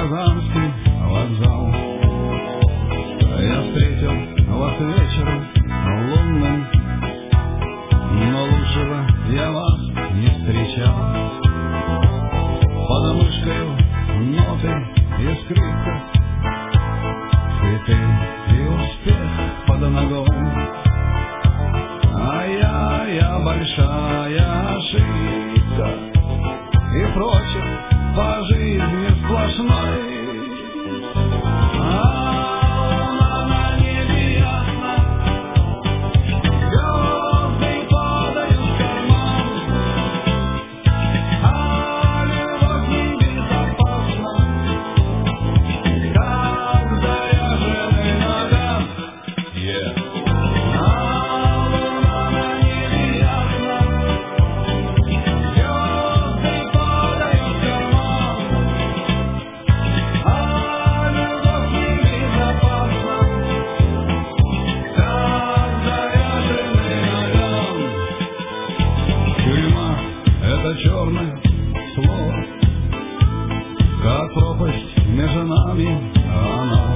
Казанский вокзал. Я встретил вас вечером лунным, но лучшего я вас не встречал. Под мышкою ноты и скрипка, цветы и успех под ногой. А я большая ошибка и прочее по жизни сплошной. Черное слово, как пропасть между нами, она